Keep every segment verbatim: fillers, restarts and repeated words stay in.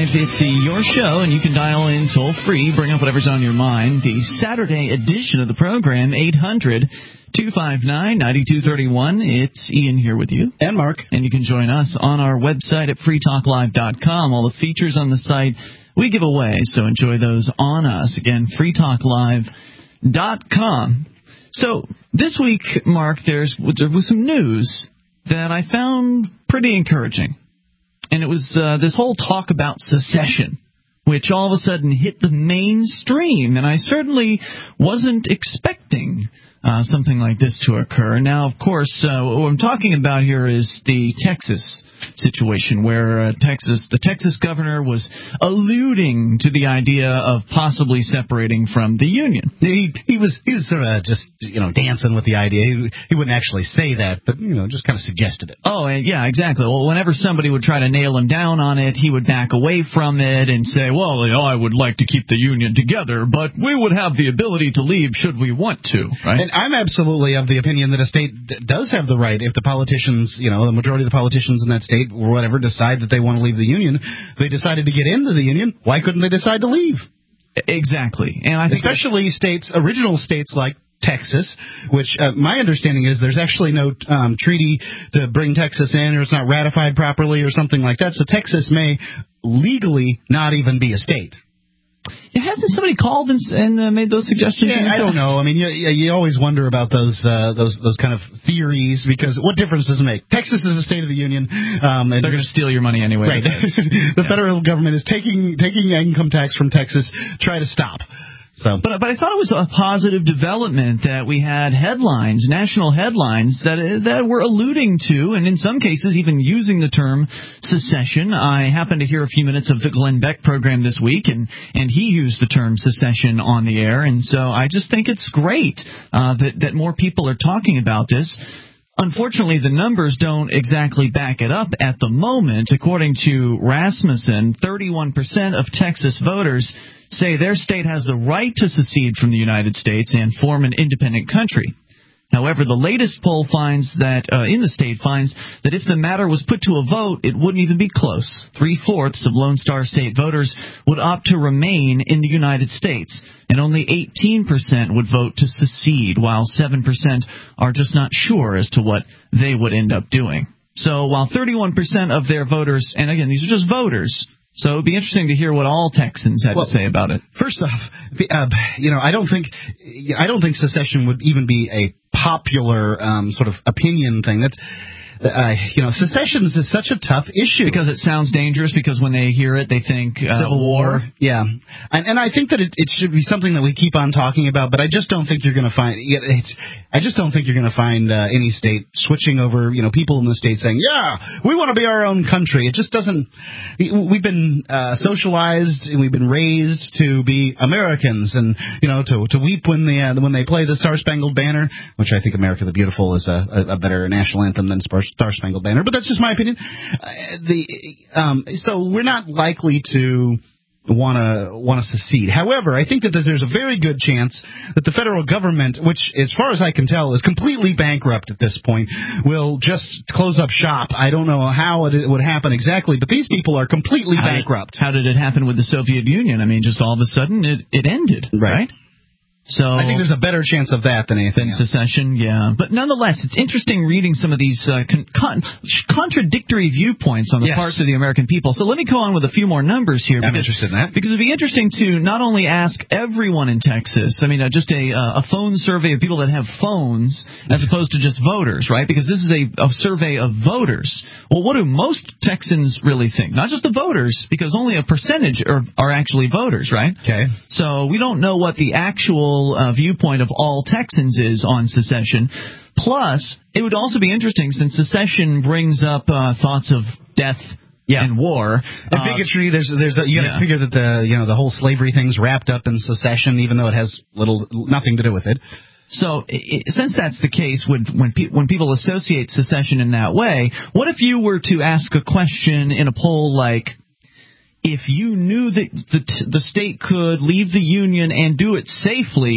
Live. It's your show, and you can dial in toll-free, bring up whatever's on your mind. The Saturday edition of the program, eight hundred, two five nine, nine two three one. It's Ian here with you. And Mark. And you can join us on our website at free talk live dot com. All the features on the site we give away, so enjoy those on us. Again, free talk live dot com. So this week, Mark, there's, there was some news that I found pretty encouraging. And it was uh, this whole talk about secession, which all of a sudden hit the mainstream. And I certainly wasn't expecting uh, something like this to occur. Now, of course, uh, what I'm talking about here is the Texas situation, where uh, Texas, the Texas governor was alluding to the idea of possibly separating from the Union. He, he was he was sort of just, you know, dancing with the idea. He, he wouldn't actually say that, but, you know, just kind of suggested it. Oh, and yeah, exactly. Well, whenever somebody would try to nail him down on it, he would back away from it and say, well, you know, I would like to keep the Union together, but we would have the ability to leave should we want to, right? And I'm absolutely of the opinion that a state d- does have the right, if the politicians, you know, the majority of the politicians in that state or whatever decide that they want to leave the Union, they decided to get into the Union, why couldn't they decide to leave? Exactly. And I think especially states, original states like Texas, which uh, my understanding is there's actually no um, treaty to bring Texas in, or it's not ratified properly or something like that. So Texas may legally not even be a state. Hasn't somebody called and, and uh, made those suggestions? Yeah, I don't know. I mean, you, you always wonder about those uh, those those kind of theories, because what difference does it make? Texas is a state of the union. Um, and they're going to steal your money anyway. Right. the yeah. federal government is taking taking income tax from Texas. Try to stop. So. But, but I thought it was a positive development that we had headlines, national headlines, that that were alluding to, and in some cases even using the term secession. I happened to hear a few minutes of the Glenn Beck program this week, and, and he used the term secession on the air. And so I just think it's great uh, that, that more people are talking about this. Unfortunately, the numbers don't exactly back it up at the moment. According to Rasmussen, thirty-one percent of Texas voters say their state has the right to secede from the United States and form an independent country. However, the latest poll finds that uh, in the state finds that if the matter was put to a vote, it wouldn't even be close. Three-fourths of Lone Star State voters would opt to remain in the United States, and only eighteen percent would vote to secede, while seven percent are just not sure as to what they would end up doing. So while thirty-one percent of their voters, and again, these are just voters, so it would be interesting to hear what all Texans had well, to say about it. First off, uh, you know, I don't think I don't think secession would even be a popular um, sort of opinion thing. That's uh, you know, secession is such a tough issue because it sounds dangerous. Because when they hear it, they think uh, Civil War. Yeah, and, and I think that it, it should be something that we keep on talking about. But I just don't think you're going to find. It's, I just don't think you're going to find uh, any state switching over. You know, people in the state saying, "Yeah, we want to be our own country." It just doesn't. We've been uh, socialized and we've been raised to be Americans, and you know, to to weep when the uh, when they play the Star Spangled Banner, which I think America the Beautiful is a, a, a better national anthem than Star. Star Spangled Banner, but that's just my opinion. Uh, the um, so we're not likely to want to want to secede. However, I think that there's a very good chance that the federal government, which, as far as I can tell, is completely bankrupt at this point, will just close up shop. I don't know how it would happen exactly, but these people are completely how bankrupt. Did, how did it happen with the Soviet Union? I mean, just all of a sudden it, it ended, right? right? So I think there's a better chance of that than anything than secession, yeah. But nonetheless, it's interesting reading some of these uh, con- con- contradictory viewpoints on the yes. parts of the American people. So let me go on with a few more numbers here. I'm because, interested in that. Because it would be interesting to not only ask everyone in Texas, I mean, uh, just a, uh, a phone survey of people that have phones as opposed to just voters, right? Because this is a, a survey of voters. Well, what do most Texans really think? Not just the voters, because only a percentage are, are actually voters, right? Okay. So we don't know what the actual Uh, viewpoint of all Texans is on secession. Plus, it would also be interesting, since secession brings up uh, thoughts of death yeah. and war and uh, bigotry. There's, there's, a, you got to yeah. figure that the, you know, the whole slavery thing's wrapped up in secession, even though it has little, nothing to do with it. So, it, since that's the case, when when, pe- when people associate secession in that way, what if you were to ask a question in a poll like, if you knew that the, the state could leave the Union and do it safely,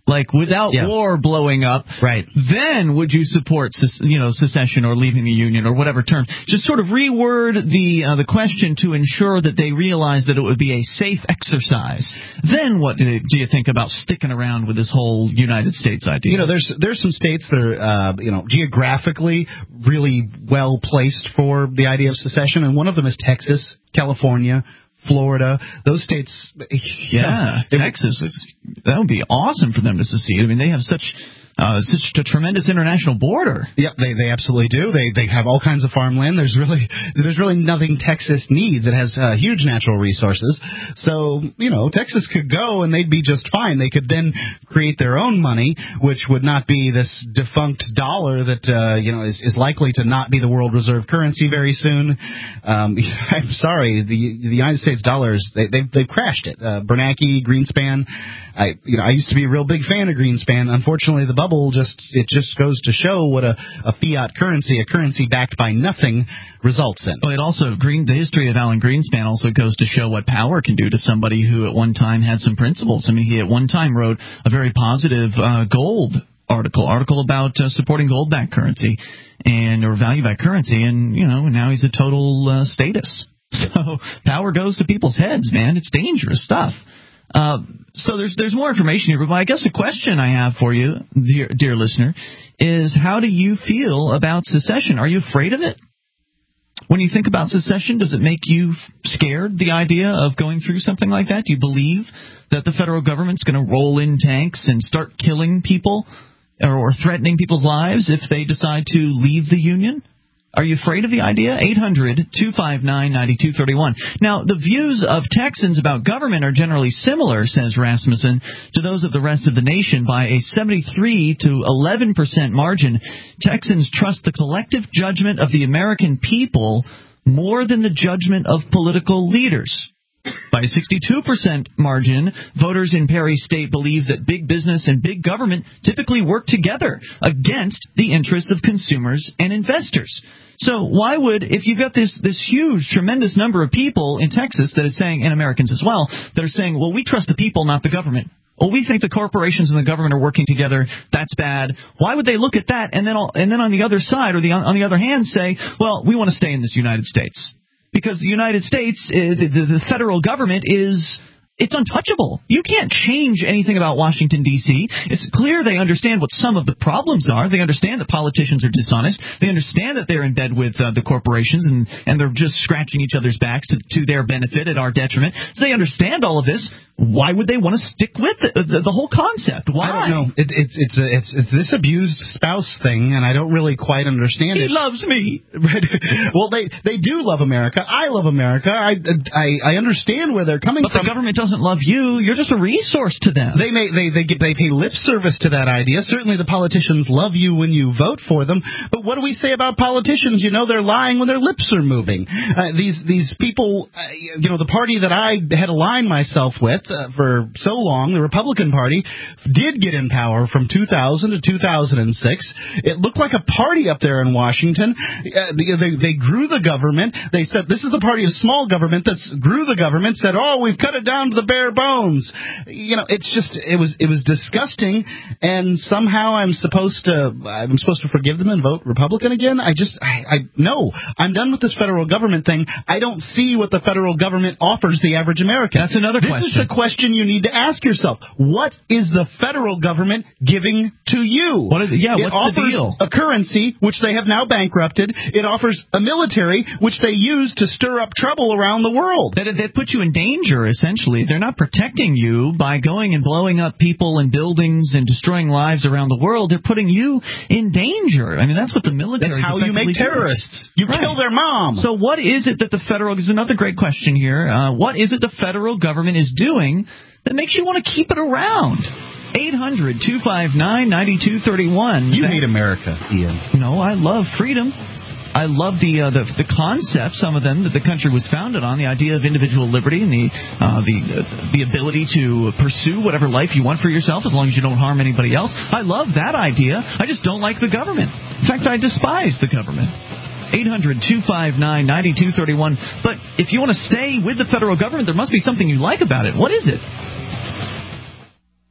like without yeah. war blowing up, right. then would you support, you know, secession or leaving the Union or whatever term? Just sort of reword the uh, the question to ensure that they realize that it would be a safe exercise. Then what do, do you think about sticking around with this whole United States idea? You know, there's there's some states that are, uh, you know, geographically really well placed for the idea of secession, and one of them is Texas, California, Florida, those states. Yeah, yeah Texas, is, that would be awesome for them to secede. I mean, they have such uh, such a tremendous international border. Yeah, they they absolutely do. They they have all kinds of farmland. There's really there's really nothing Texas needs. It has uh, huge natural resources. So, you know, Texas could go and they'd be just fine. They could then create their own money, which would not be this defunct dollar that uh, you know is, is likely to not be the world reserve currency very soon. Um, I'm sorry, the the United States dollars they they've, they've crashed it. Uh, Bernanke, Greenspan. I you know I used to be a real big fan of Greenspan. Unfortunately, the bubble just it just goes to show what a, a fiat currency, a currency backed by nothing, results in. Well, it also Green the history of Alan Greenspan also goes to show what power can do to somebody who at one time had some principles. I mean, he at one time wrote a very positive uh, gold article article about uh, supporting gold-backed currency and or value-backed currency, and you know now he's a total uh, status. So power goes to people's heads, man. It's dangerous stuff. Uh, so there's there's more information here, but I guess a question I have for you, dear, dear listener, is how do you feel about secession? Are you afraid of it? When you think about secession, does it make you scared, the idea of going through something like that? Do you believe that the federal government's going to roll in tanks and start killing people or, or threatening people's lives if they decide to leave the Union? Are you afraid of the idea? eight hundred, two five nine, nine two three one. Now, the views of Texans about government are generally similar, says Rasmussen, to those of the rest of the nation. By a seventy-three to eleven percent margin, Texans trust the collective judgment of the American people more than the judgment of political leaders. By a sixty-two percent margin, voters in Perry State believe that big business and big government typically work together against the interests of consumers and investors. So why would, if you've got this this huge, tremendous number of people in Texas that is saying, and Americans as well, that are saying, well, we trust the people, not the government. Well, we think the corporations and the government are working together. That's bad. Why would they look at that and then and then on the other side or the on the other hand say, well, we want to stay in this United States? Because the United States, uh, the, the federal government is... It's untouchable. You can't change anything about Washington, D C It's clear they understand what some of the problems are. They understand that politicians are dishonest. They understand that they're in bed with uh, the corporations and, and they're just scratching each other's backs to, to their benefit at our detriment. So they understand all of this. Why would they want to stick with it, the, the whole concept? Why? I don't know. It, it's it's, a, it's it's this abused spouse thing, and I don't really quite understand he it. He loves me. Well, they they do love America. I love America. I I, I understand where they're coming but from. But the government doesn't love you. You're just a resource to them. They may they they get they pay lip service to that idea. Certainly, the politicians love you when you vote for them. But what do we say about politicians? You know, they're lying when their lips are moving. Uh, these these people, uh, you know, the party that I had aligned myself with Uh, for so long, the Republican Party, did get in power from two thousand to two thousand six. It looked like a party up there in Washington. Uh, they, they, they grew the government. They said, this is the party of small government that grew the government, said, oh, we've cut it down to the bare bones. You know, it's just, it was it was disgusting, and somehow I'm supposed to, I'm supposed to forgive them and vote Republican again? I just, I, I no. I'm done with this federal government thing. I don't see what the federal government offers the average American. That's another this question. This is the question you need to ask yourself. What is the federal government giving to you? What is it? Yeah, it what's offers the deal? A currency, which they have now bankrupted. It offers a military, which they use to stir up trouble around the world. That, that put you in danger, essentially. They're not protecting you by going and blowing up people and buildings and destroying lives around the world. They're putting you in danger. I mean, that's what the military That's how you make terrorists. You right. kill their mom. So what is it that the federal... This is another great question here. Uh, what is it the federal government is doing that makes you want to keep it around? eight hundred, two five nine, nine two three one. You hate America, Ian. No, I love freedom. I love the, uh, the the concepts, some of them, that the country was founded on, the idea of individual liberty and the uh, the uh, the ability to pursue whatever life you want for yourself as long as you don't harm anybody else. I love that idea. I just don't like the government. In fact, I despise the government. eight hundred, two five nine, nine two three one. But if you want to stay with the federal government, there must be something you like about it. What is it?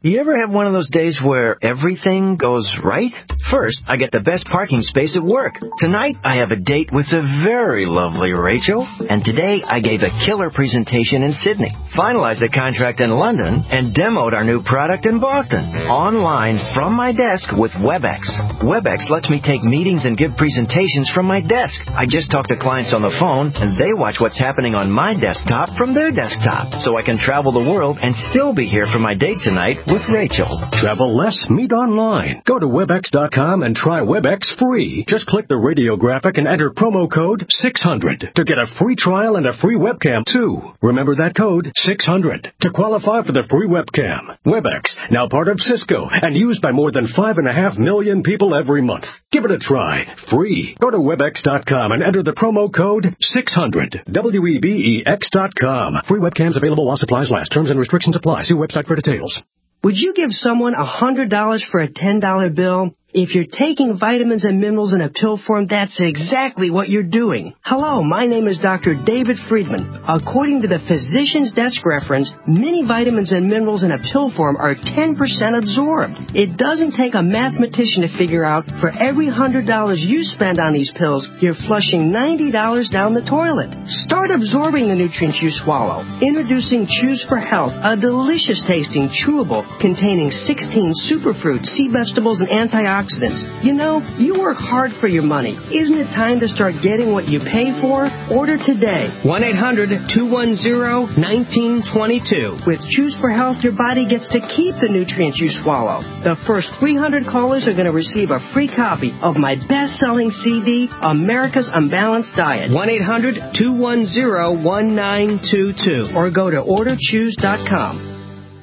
You ever have one of those days where everything goes right? First, I get the best parking space at work. Tonight, I have a date with the very lovely Rachel. And today, I gave a killer presentation in Sydney, finalized a contract in London, and demoed our new product in Boston. Online, from my desk with WebEx. WebEx lets me take meetings and give presentations from my desk. I just talk to clients on the phone, and they watch what's happening on my desktop from their desktop. So I can travel the world and still be here for my date tonight with Rachel. Travel less, meet online. Go to webex dot com and try WebEx free. Just click the radio graphic and enter promo code six hundred to get a free trial and a free webcam, too. Remember that code, six hundred, to qualify for the free webcam. WebEx, now part of Cisco and used by more than five and a half million people every month. Give it a try. Free. Go to webex dot com and enter the promo code six hundred. W E B E X dot com. Free webcams available while supplies last. Terms and restrictions apply. See website for details. Would you give someone one hundred dollars for a ten dollar bill? If you're taking vitamins and minerals in a pill form, that's exactly what you're doing. Hello, my name is Doctor David Friedman. According to the Physician's Desk reference, many vitamins and minerals in a pill form are ten percent absorbed. It doesn't take a mathematician to figure out for every one hundred dollars you spend on these pills, you're flushing ninety dollars down the toilet. Start absorbing the nutrients you swallow. Introducing Choose for Health, a delicious tasting chewable containing sixteen superfruits, sea vegetables, and antioxidants. You know, you work hard for your money. Isn't it time to start getting what you pay for? Order today. one eight hundred two one zero one nine two two. With Choose for Health, your body gets to keep the nutrients you swallow. The first three hundred callers are going to receive a free copy of my best-selling C D, America's Unbalanced Diet. one eight hundred two one zero one nine two two. Or go to order choose dot com.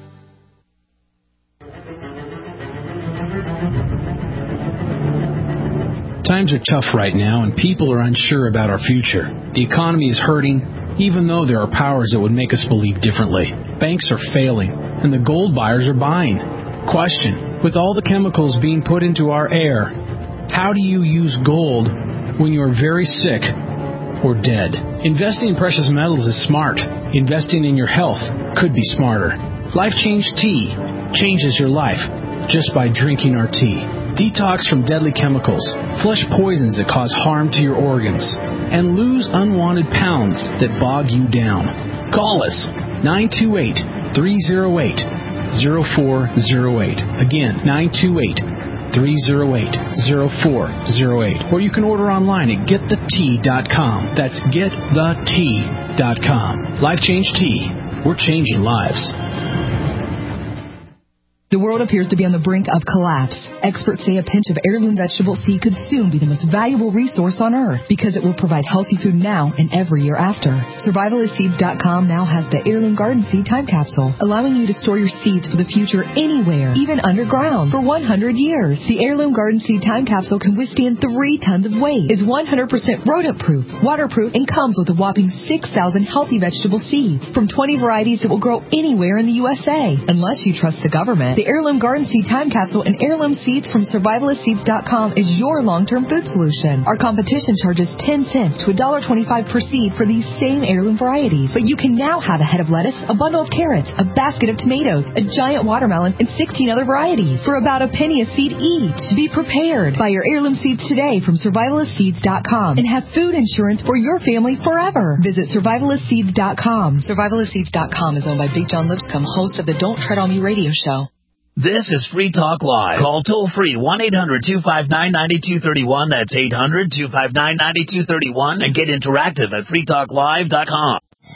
Times are tough right now, and people are unsure about our future. The economy is hurting, even though there are powers that would make us believe differently. Banks are failing, and the gold buyers are buying. Question: with all the chemicals being put into our air, how do you use gold when you are very sick or dead? Investing in precious metals is smart. Investing in your health could be smarter. Life Change Tea changes your life just by drinking our tea. Detox from deadly chemicals, flush poisons that cause harm to your organs, and lose unwanted pounds that bog you down. Call us, nine two eight, three oh eight, oh four oh eight. Again, nine two eight, three oh eight, oh four oh eight. Or you can order online at get the tea dot com. That's get the tea dot com. Life Change Tea. We're changing lives. The world appears to be on the brink of collapse. Experts say a pinch of heirloom vegetable seed could soon be the most valuable resource on Earth because it will provide healthy food now and every year after. Survivalist Seeds dot com now has the Heirloom Garden Seed Time Capsule, allowing you to store your seeds for the future anywhere, even underground, for one hundred years. The Heirloom Garden Seed Time Capsule can withstand three tons of weight, is one hundred percent rodent-proof, waterproof, and comes with a whopping six thousand healthy vegetable seeds from twenty varieties that will grow anywhere in the U S A. Unless you trust the government, the Heirloom Garden Seed Time Capsule and heirloom seeds from Survivalist Seeds dot com is your long-term food solution. Our competition charges ten cents to one dollar twenty-five per seed for these same heirloom varieties. But you can now have a head of lettuce, a bundle of carrots, a basket of tomatoes, a giant watermelon, and sixteen other varieties for about a penny a seed each. Be prepared. Buy your heirloom seeds today from Survivalist Seeds dot com and have food insurance for your family forever. Visit Survivalist Seeds dot com. Survivalist Seeds dot com is owned by Big John Lipscomb, host of the Don't Tread on Me radio show. This is Free Talk Live. Call toll-free one eight hundred two five nine nine two three one. That's eight hundred two five nine nine two three one. And get interactive at free talk live dot com.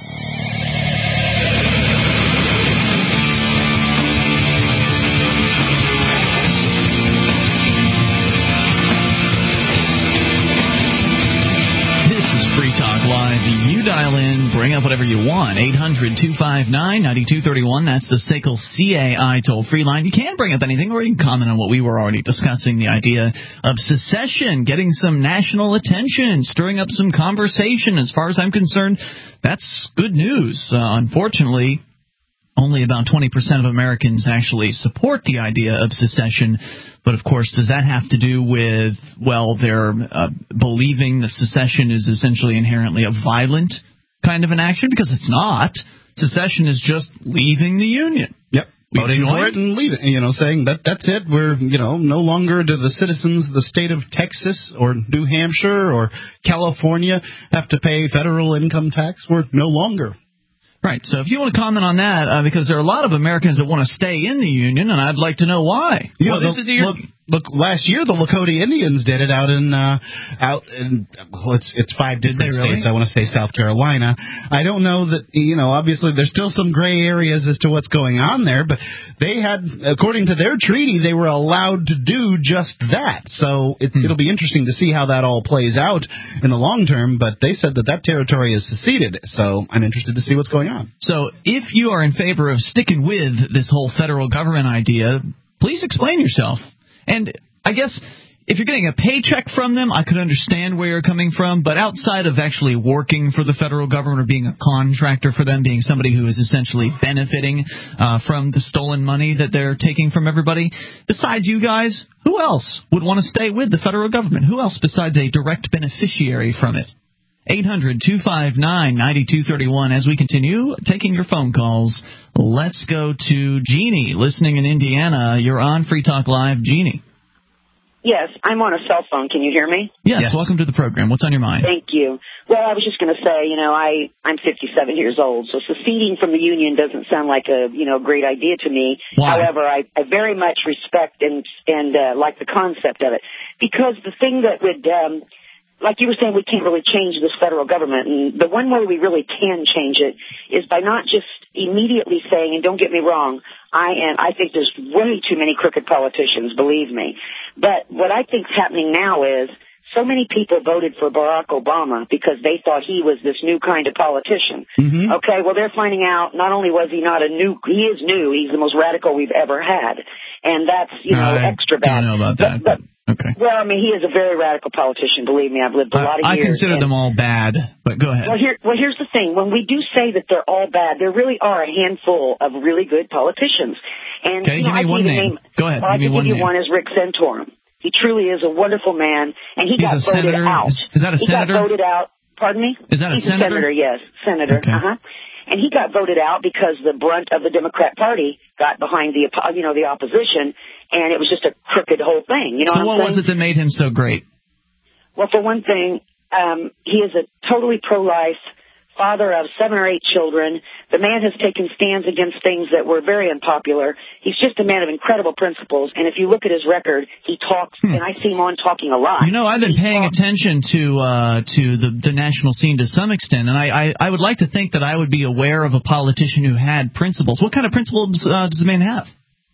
You dial in, bring up whatever you want. eight hundred two five nine nine two three one. That's the S A C L C A I toll-free line. You can bring up anything, or you can comment on what we were already discussing, the idea of secession, getting some national attention, stirring up some conversation. As far as I'm concerned, that's good news. Uh, unfortunately, only about twenty percent of Americans actually support the idea of secession. But, of course, does that have to do with, well, their uh, believing that secession is essentially inherently a violent kind of an action? Because it's not. Secession is just leaving the Union. Yep. voting join? for it and leaving, you know, saying that that's it. We're, you know, no longer do the citizens of the state of Texas or New Hampshire or California have to pay federal income tax. We're no longer. Right. So if you want to comment on that, uh, because there are a lot of Americans that want to stay in the Union, and I'd like to know why. You well, know, the, look, look, last year the Lakota Indians did it out in uh, out in well, it's it's five different really? states. I want to say South Carolina. I don't know that, you know, obviously there's still some gray areas as to what's going on there, but they had, according to their treaty, they were allowed to do just that. So it, hmm. it'll be interesting to see how that all plays out in the long term. But they said that that territory is seceded, so I'm interested to see what's going on. So if you are in favor of sticking with this whole federal government idea, please explain yourself. And I guess if you're getting a paycheck from them, I could understand where you're coming from. But outside of actually working for the federal government or being a contractor for them, being somebody who is essentially benefiting uh, from the stolen money that they're taking from everybody, besides you guys, who else would want to stay with the federal government? Who else besides a direct beneficiary from it? eight hundred two five nine nine two three one. As we continue taking your phone calls, let's go to Jeannie, listening in Indiana. You're on Free Talk Live. Jeannie. Yes, I'm on a cell phone. Can you hear me? Yes, yes. Welcome to the program. What's on your mind? Thank you. Well, I was just going to say, you know, I, I'm fifty-seven years old, so seceding from the Union doesn't sound like a, you know, great idea to me. Why? However, I, I very much respect and, and uh, like the concept of it. Because the thing that would... Um, like you were saying, we can't really change this federal government. And the one way we really can change it is by not just immediately saying, and don't get me wrong, I am, I think there's way too many crooked politicians, believe me. But what I think's happening now is so many people voted for Barack Obama because they thought he was this new kind of politician. Mm-hmm. Okay, well, they're finding out not only was he not a new, he is new, he's the most radical we've ever had. And that's, you know, I extra bad. I don't know about that. But, but, Okay. Well, I mean, he is a very radical politician, believe me. I've lived a lot of I, years. I consider and, them all bad, but go ahead. Well, here, well, here's the thing. When we do say that they're all bad, there really are a handful of really good politicians. And, okay, you know, give me I one name. name. Go ahead, well, give me I can one give name. you one is Rick Santorum. He truly is a wonderful man, and he He's got a voted senator? out. Is, is that a he senator? He got voted out. Pardon me? Is that a He's senator? a senator, yes. Senator, okay. uh-huh. And he got voted out because the brunt of the Democrat Party got behind the, you know, the opposition, and it was just a crooked whole thing. You know so what, what I'm was it that made him so great? Well, for one thing, um, he is a totally pro-life father of seven or eight children. The man has taken stands against things that were very unpopular. He's just a man of incredible principles. And if you look at his record, he talks, hmm. and I see him on talking a lot. You know, I've been he paying talks. attention to uh, to the, the national scene to some extent, and I, I, I would like to think that I would be aware of a politician who had principles. What kind of principles uh, does the man have?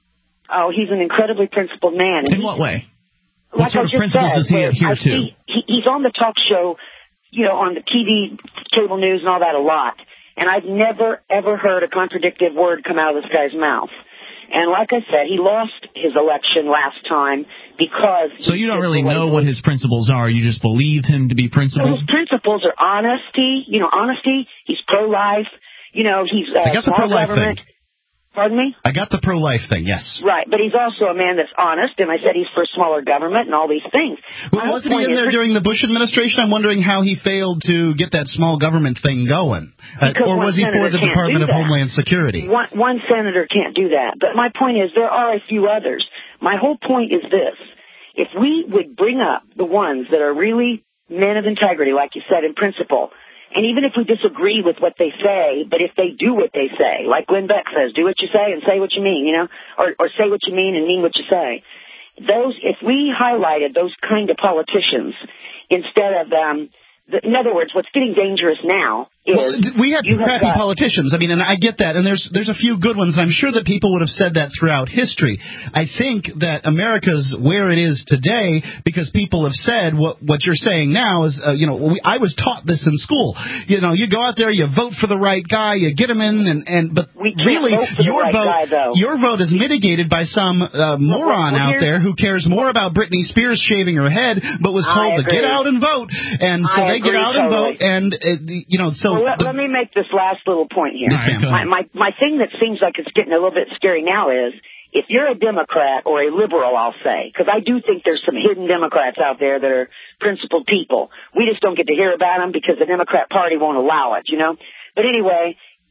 Oh, he's an incredibly principled man. In he, what way? Like What sort I of just principles said, does he adhere to? See, he, he's on the talk show, you know, on the T V, cable news and all that a lot. And I've never, ever heard a contradictive word come out of this guy's mouth. And like I said, he lost his election last time because... So you don't really know what his principles are. You just believe him to be principled? So his principles are honesty, you know, honesty. He's pro-life. You know, he's uh, I got the pro-life government. thing. Pardon me? I got the pro-life thing, yes. Right, but he's also a man that's honest, and I said he's for smaller government and all these things. Well, wasn't he in there during the Bush administration? I'm wondering how he failed to get that small government thing going. Uh, or was he for the Department of Homeland Security? One, one senator can't do that. But my point is there are a few others. My whole point is this. If we would bring up the ones that are really men of integrity, like you said, in principle, and even if we disagree with what they say, but if they do what they say, like Glenn Beck says, do what you say and say what you mean, you know, or, or say what you mean and mean what you say. Those, if we highlighted those kind of politicians instead of, um, the, in other words, what's getting dangerous now is... Well, we have crappy have got, politicians. I mean, and I get that, and there's there's a few good ones. I'm sure that people would have said that throughout history. I think that America's where it is today because people have said what what you're saying now is, uh, you know, we, I was taught this in school. You know, you go out there, you vote for the right guy, you get him in, and, and but we really, vote for your the right vote guy, your vote is mitigated by some uh, moron well, well, out there who cares more about Britney Spears shaving her head, but was told to get out and vote, and so I they get out totally. and vote, and uh, you know, so well, let, the, let me make this last little point here. Yes, my, my my thing that seems like it's getting a little bit scary now is if you're a Democrat or a liberal, I'll say, because I do think there's some hidden Democrats out there that are principled people. We just don't get to hear about them because the Democrat Party won't allow it, you know. But anyway,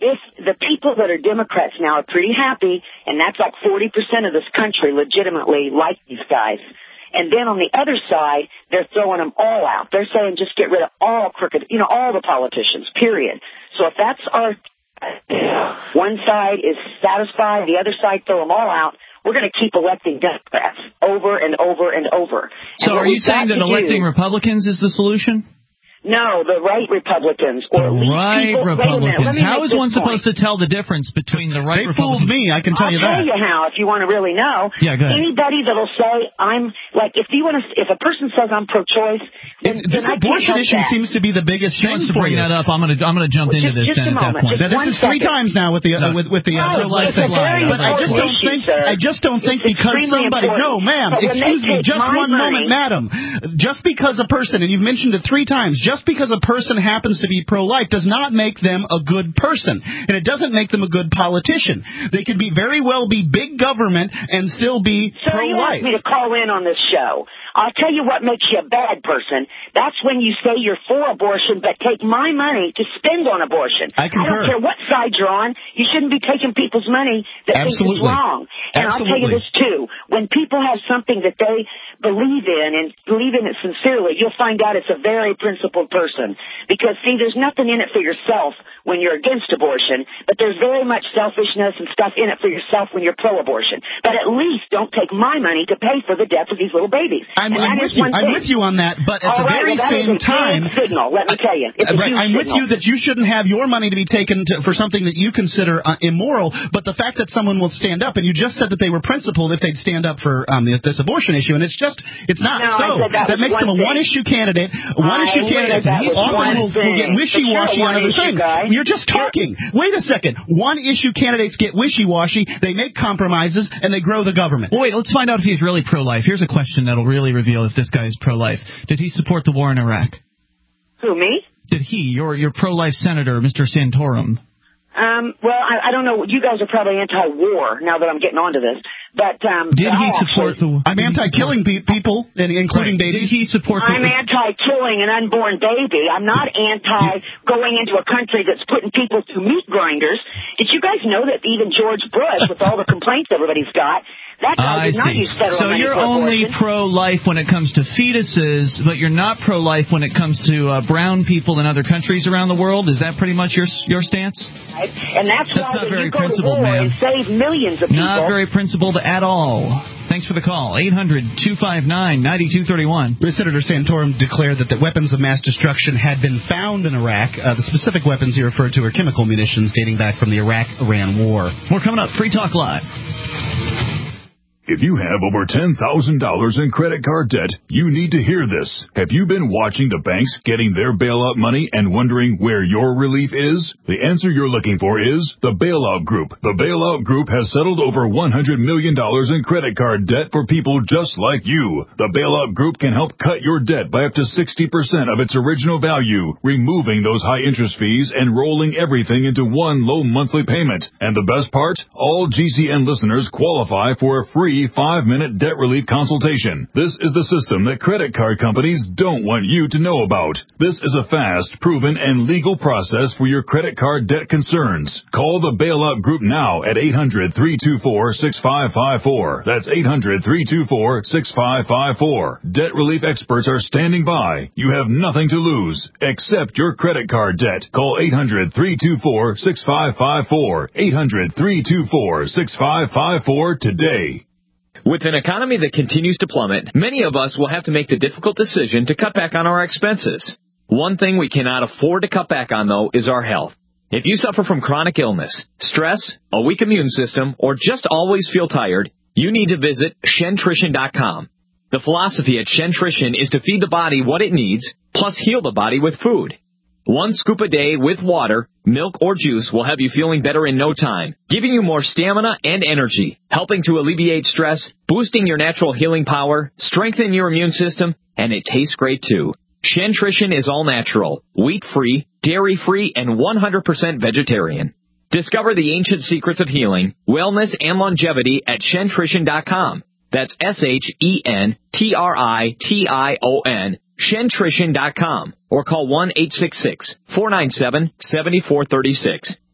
if the people that are Democrats now are pretty happy, and that's like forty percent of this country legitimately like these guys. And then on the other side, they're throwing them all out. They're saying just get rid of all crooked, you know, all the politicians, period. So if that's our, one side is satisfied, the other side throw them all out, we're going to keep electing Democrats over and over and over. So and are you saying that electing do, Republicans is the solution? No, the right Republicans. Or the right people, Republicans. How is one point. supposed to tell the difference between the right they Republicans? They fooled me, I can tell I'll you that. I'll tell you how, if you want to really know. Yeah, go ahead. Anybody that'll say, I'm, like, if you want to, if a person says I'm pro-choice, then, it's, then this I abortion issue that. seems to be the biggest She thing wants to for bring you. that up. I'm going to I'm going to jump Well, into just, this just then a at moment, that point. just Now, this is three second. times now with the uh, with with the uh, Right, pro-life it's a very but I just important don't issue, think sir. I just don't think It's because extremely somebody important. no ma'am But when excuse they me take just my one moment money- madam just because a person, and you've mentioned it three times, just because a person happens to be pro-life does not make them a good person, and it doesn't make them a good politician. They can be very well be big government and still be Sir, you pro-life. asked me to call in on this show. I'll tell you what makes you a bad person. That's when you say you're for abortion, but take my money to spend on abortion. I concur. I don't care what side you're on. You shouldn't be taking people's money that Absolutely. thinks it's wrong. And Absolutely. I'll tell you this, too. When people have something that they believe in and believe in it sincerely, you'll find out it's a very principled person. Because, see, there's nothing in it for yourself when you're against abortion, but there's very much selfishness and stuff in it for yourself when you're pro-abortion. But at least don't take my money to pay for the death of these little babies. I'm, And I'm that with is you. one I'm thing. with you on that, but at All the right, very well, that same is a time, huge signal. Let me tell you, it's a right, huge I'm with signal. you that you shouldn't have your money to be taken to, for something that you consider uh, immoral. But the fact that someone will stand up, and you just said that they were principled if they'd stand up for um, this abortion issue, and it's just it's not No, so. I said that that was makes one them a thing. one-issue candidate. A one-issue I candidate said that was often one will, will get thing. wishy-washy But you're a on other one-issue things. guy. You're just talking. Wait a second. One-issue candidates get wishy-washy. They make compromises, and they grow the government. Well, wait, let's find out if he's really pro-life. Here's a question that'll really reveal if this guy is pro-life. Did he support the war in Iraq? Who, me? Did he, your your pro-life senator, Mister Santorum? Um, well, I, I don't know. You guys are probably anti-war now that I'm getting onto this. But um, Did he I support actually, the? I'm anti-killing pe- people, including Right. babies. Did he support the? I'm anti-killing an unborn baby. I'm not anti going into a country that's putting people through meat grinders. Did you guys know that even George Bush, with all the complaints everybody's got, that guy I did not see. use federal So money you're for only abortion. pro-life when it comes to fetuses, but you're not pro-life when it comes to uh, brown people in other countries around the world. Is that pretty much your your stance? Right? And that's, That's why not when very you go to principled, war ma'am. and save millions of people. Not very principled at all. Thanks for the call. eight hundred two five nine nine two three one. Senator Santorum declared that the weapons of mass destruction had been found in Iraq. Uh, the specific weapons he referred to are chemical munitions dating back from the Iraq-Iran war. More coming up. Free Talk Live. If you have over ten thousand dollars in credit card debt, you need to hear this. Have you been watching the banks getting their bailout money and wondering where your relief is? The answer you're looking for is the Bailout Group. The Bailout Group has settled over one hundred million dollars in credit card debt for people just like you. The Bailout Group can help cut your debt by up to sixty percent of its original value, removing those high interest fees and rolling everything into one low monthly payment. And the best part? All G C N listeners qualify for a free five-minute debt relief consultation. This is the system that credit card companies don't want you to know about. This is a fast, proven, and legal process for your credit card debt concerns. Call the Bailout Group now at eight hundred three two four six five five four. That's eight hundred three two four six five five four. Debt relief experts are standing by. You have nothing to lose, except your credit card debt. Call eight hundred three two four six five five four. eight hundred three two four six five five four today. With an economy that continues to plummet, many of us will have to make the difficult decision to cut back on our expenses. One thing we cannot afford to cut back on, though, is our health. If you suffer from chronic illness, stress, a weak immune system, or just always feel tired, you need to visit Shentrition dot com. The philosophy at Shentrition is to feed the body what it needs, plus heal the body with food. One scoop a day with water, milk, or juice will have you feeling better in no time, giving you more stamina and energy, helping to alleviate stress, boosting your natural healing power, strengthen your immune system, and it tastes great too. Shentrition is all natural, wheat-free, dairy-free, and one hundred percent vegetarian. Discover the ancient secrets of healing, wellness, and longevity at Shentrition dot com. That's S H E N T R I T I O N. Shentrition dot com or call one eight six six four nine seven seven four three six.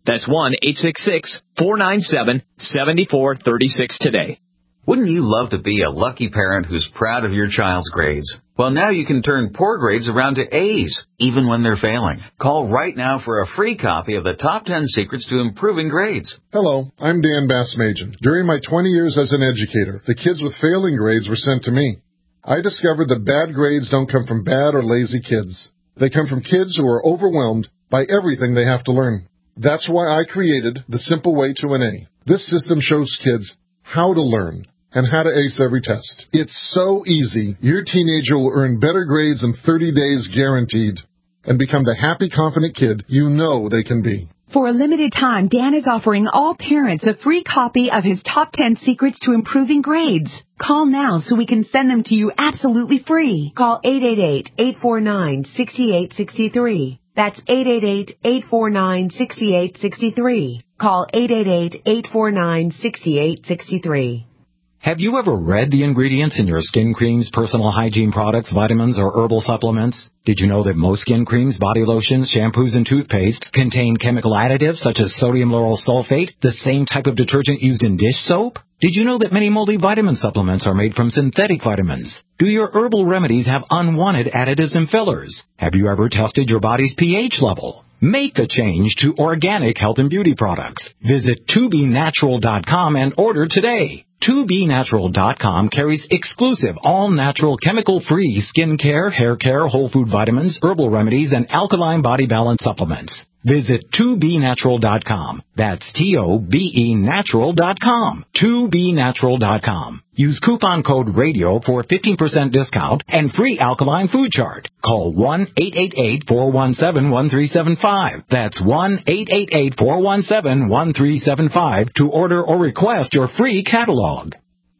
That's one eight six six, four nine seven, seven four three six today. Wouldn't you love to be a lucky parent who's proud of your child's grades? Well, now you can turn poor grades around to A's, even when they're failing. Call right now for a free copy of the Top ten Secrets to Improving Grades. Hello, I'm Dan Bassmagen. During my twenty years as an educator, the kids with failing grades were sent to me. I discovered that bad grades don't come from bad or lazy kids. They come from kids who are overwhelmed by everything they have to learn. That's why I created the Simple Way to an A. This system shows kids how to learn and how to ace every test. It's so easy. Your teenager will earn better grades in thirty days guaranteed and become the happy, confident kid you know they can be. For a limited time, Dan is offering all parents a free copy of his Top ten Secrets to Improving Grades. Call now so we can send them to you absolutely free. Call eight eight eight, eight four nine, six eight six three. That's eight eight eight, eight four nine, six eight six three. Call eight eight eight, eight four nine, six eight six three. Have you ever read the ingredients in your skin creams, personal hygiene products, vitamins, or herbal supplements? Did you know that most skin creams, body lotions, shampoos, and toothpaste contain chemical additives such as sodium lauryl sulfate, the same type of detergent used in dish soap? Did you know that many multivitamin supplements are made from synthetic vitamins? Do your herbal remedies have unwanted additives and fillers? Have you ever tested your body's pH level? Make a change to organic health and beauty products. Visit two b natural dot com and order today. two b natural dot com carries exclusive, all-natural, chemical-free skin care, hair care, whole food vitamins, herbal remedies, and alkaline body balance supplements. Visit two b natural dot com. That's T O B E natural dot com. two b natural dot com. Use coupon code RADIO for fifteen percent discount and free alkaline food chart. Call one eight eight eight, four one seven, one three seven five. That's one eight eight eight, four one seven, one three seven five to order or request your free catalog.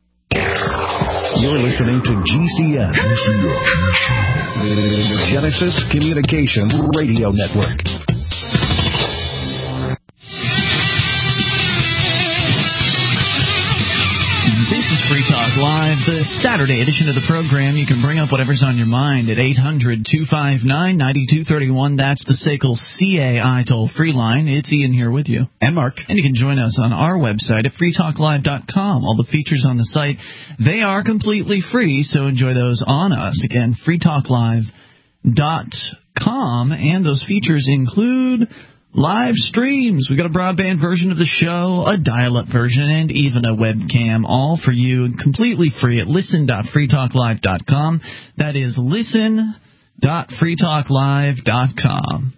You're listening to G C N, the Genesis Communications Radio Network. This is Free Talk Live, the Saturday edition of the program. You can bring up whatever's on your mind at eight hundred, two five nine, nine two three one. That's the S A C L C A I toll-free line. It's Ian here with you. And Mark. And you can join us on our website at free talk live dot com. All the features on the site, they are completely free, so enjoy those on us. Again, free talk live dot com. And those features include live streams. We got a broadband version of the show, a dial-up version, and even a webcam, all for you, completely free at listen dot free talk live dot com. That is listen dot free talk live dot com.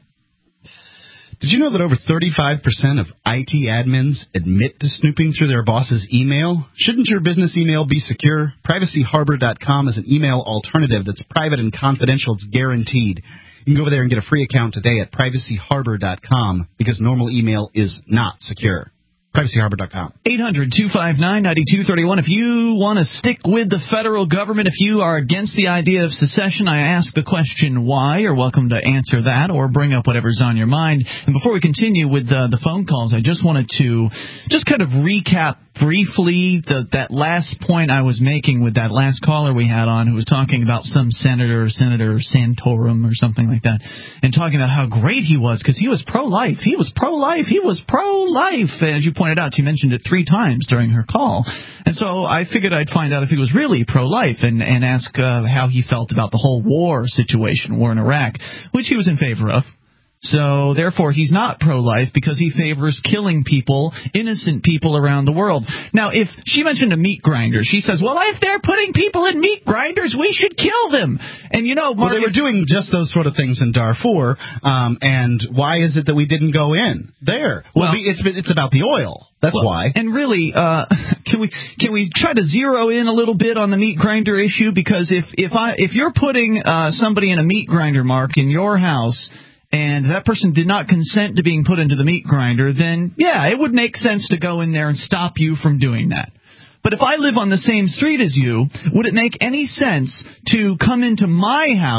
Did you know that over thirty-five percent of I T admins admit to snooping through their boss's email? Shouldn't your business email be secure? privacy harbor dot com is an email alternative that's private and confidential. It's guaranteed. You can go over there and get a free account today at privacy harbor dot com because normal email is not secure. privacy harbor dot com. eight hundred, two five nine, nine two three one. If you want to stick with the federal government, if you are against the idea of secession, I ask the question why. You're welcome to answer that or bring up whatever's on your mind. And before we continue with uh, the phone calls, I just wanted to just kind of recap briefly the, that last point I was making with that last caller we had on who was talking about some senator, Senator Santorum or something like that, and talking about how great he was because he was pro-life. He was pro-life. He was pro-life. And as you pointed out, she mentioned it three times during her call. And so I figured I'd find out if he was really pro-life and, and ask uh, how he felt about the whole war situation, war in Iraq, which he was in favor of. So, therefore, he's not pro-life because he favors killing people, innocent people around the world. Now, if she mentioned a meat grinder, she says, well, if they're putting people in meat grinders, we should kill them. And, you know, Mark, well, they were doing just those sort of things in Darfur, um, and why is it that we didn't go in there? Well, well it's it's about the oil. That's well, why. And really, uh, can we can we try to zero in a little bit on the meat grinder issue? Because if if I if you're putting uh, somebody in a meat grinder, Mark, in your house, and that person did not consent to being put into the meat grinder, then, yeah, it would make sense to go in there and stop you from doing that. But if I live on the same street as you, would it make any sense to come into my house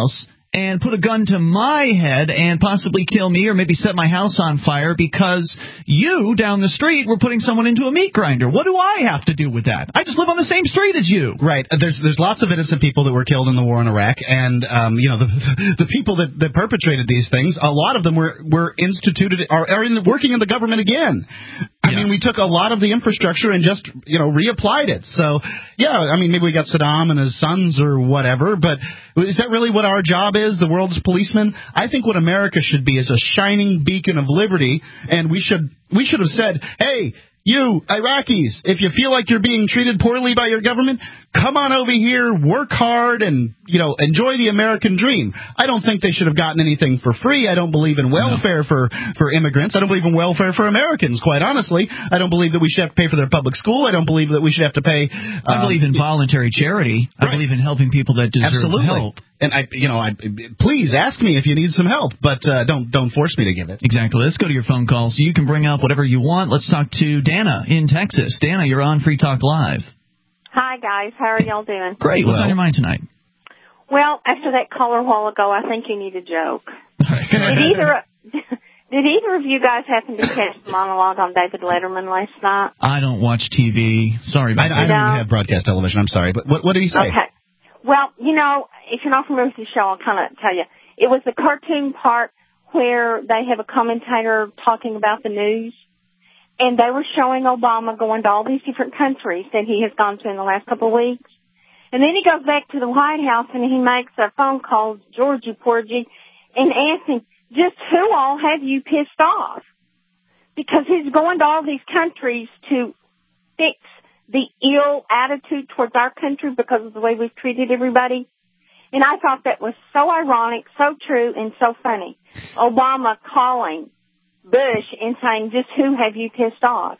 and put a gun to my head and possibly kill me or maybe set my house on fire because you down the street were putting someone into a meat grinder. What do I have to do with that? I just live on the same street as you. Right. There's there's lots of innocent people that were killed in the war in Iraq, and um, you know the the people that, that perpetrated these things, a lot of them were were instituted are, are in the, working in the government again. I yeah. mean, we took a lot of the infrastructure and just you know reapplied it. So yeah, I mean maybe we got Saddam and his sons or whatever, but is that really what our job is? The world's policeman? I think what America should be is a shining beacon of liberty, and we should we should have said, hey, you Iraqis, if you feel like you're being treated poorly by your government, come on over here, work hard, and you know enjoy the American dream. I don't think they should have gotten anything for free. I don't believe in welfare no. for, for immigrants. I don't believe in welfare for Americans, quite honestly. I don't believe that we should have to pay for their public school. I don't believe that we should have to pay... Um, I believe in voluntary charity. Right. I believe in helping people that deserve Absolutely. help. And I, you know, I please ask me if you need some help, but uh, don't don't force me to give it. Exactly. Let's go to your phone call so you can bring up whatever you want. Let's talk to Dana in Texas. Dana, you're on Free Talk Live. Hi guys, how are y'all doing? Great. What's well, on your mind tonight? Well, after that caller a while ago, I think you need a joke. did either did either of you guys happen to catch the monologue on David Letterman last night? I don't watch T V. Sorry about I, that. I don't even have broadcast television. I'm sorry, but what what did he say? Okay. Well, you know, if you're not familiar with the show, I'll kind of tell you. It was the cartoon part where they have a commentator talking about the news, and they were showing Obama going to all these different countries that he has gone to in the last couple of weeks. And then he goes back to the White House and he makes a phone call to Georgie Porgy and asks him, just who all have you pissed off? Because he's going to all these countries to fix the ill attitude towards our country because of the way we've treated everybody. And I thought that was so ironic, so true, and so funny. Obama calling Bush and saying, just who have you pissed off?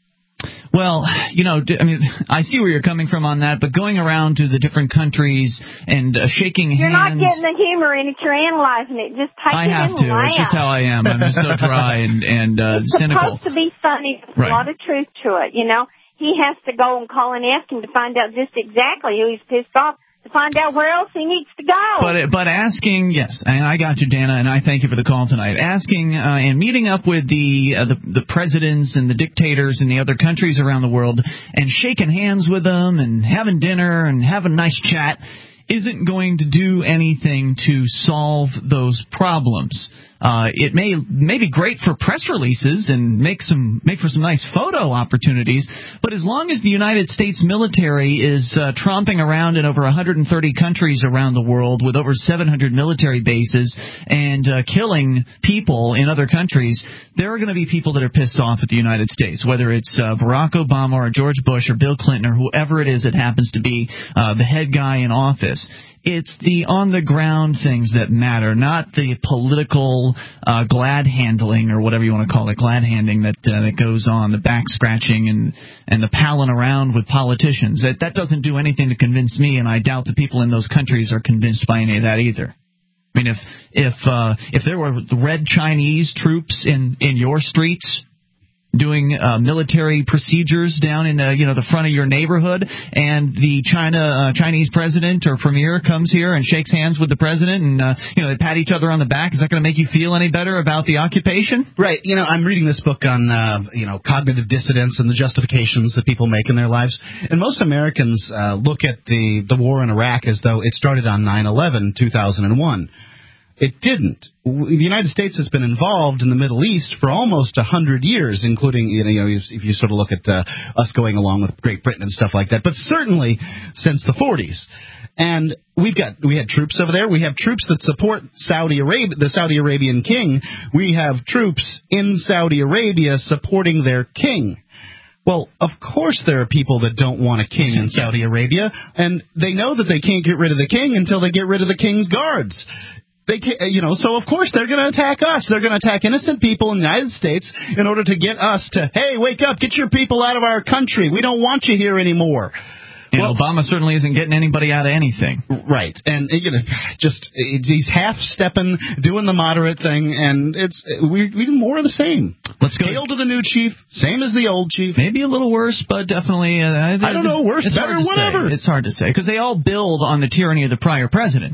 Well, you know, I mean, I see where you're coming from on that, but going around to the different countries and uh, shaking you're hands... You're not getting the humor in it. You're analyzing it. Just take I it have in to. laugh. It's just how I am. I'm just so dry and, and uh, it's cynical. It's supposed to be funny. There's right. a lot of truth to it, you know. He has to go and call and ask him to find out just exactly who he's pissed off, to find out where else he needs to go. But but asking, yes, and I got you, Dana, and I thank you for the call tonight. Asking uh, and meeting up with the, uh, the the presidents and the dictators in the other countries around the world and shaking hands with them and having dinner and having a nice chat isn't going to do anything to solve those problems. Uh, it may may be great for press releases and make some make for some nice photo opportunities, but as long as the United States military is uh, tromping around in over one hundred thirty countries around the world with over seven hundred military bases and uh, killing people in other countries, there are going to be people that are pissed off at the United States, whether it's uh, Barack Obama or George Bush or Bill Clinton or whoever it is that happens to be uh, the head guy in office. It's the on-the-ground things that matter, not the political uh, glad-handling or whatever you want to call it, glad-handing that uh, that goes on, the back-scratching and, and the palling around with politicians. That that doesn't do anything to convince me, and I doubt the people in those countries are convinced by any of that either. I mean, if if uh, if there were red Chinese troops in, in your streets doing uh, military procedures down in the, you know, the front of your neighborhood, and the China uh, Chinese president or premier comes here and shakes hands with the president, and uh, you know they pat each other on the back, is that going to make you feel any better about the occupation? Right. You know, I'm reading this book on uh, you know cognitive dissonance and the justifications that people make in their lives, and most Americans uh, look at the the war in Iraq as though it started on nine eleven, two thousand one. It didn't. The United States has been involved in the Middle East for almost a hundred years, including, you know, if you sort of look at uh, us going along with Great Britain and stuff like that, but certainly since the forties. And we've got we had troops over there. We have troops that support Saudi Arabia, the Saudi Arabian king. We have troops in Saudi Arabia supporting their king. Well, of course there are people that don't want a king in Saudi Arabia, and they know that they can't get rid of the king until they get rid of the king's guards. They can't, you know, so of course they're going to attack us. They're going to attack innocent people in the United States in order to get us to, hey, wake up, get your people out of our country. We don't want you here anymore. And well, Obama certainly isn't getting anybody out of anything. Right. And, you know, just, he's half-stepping, doing the moderate thing, and it's, we, we do more of the same. Let's go. Hail to the new chief, same as the old chief. Maybe a little worse, but definitely. Uh, I don't know, worse, better, whatever. Say. It's hard to say, because they all build on the tyranny of the prior presidents.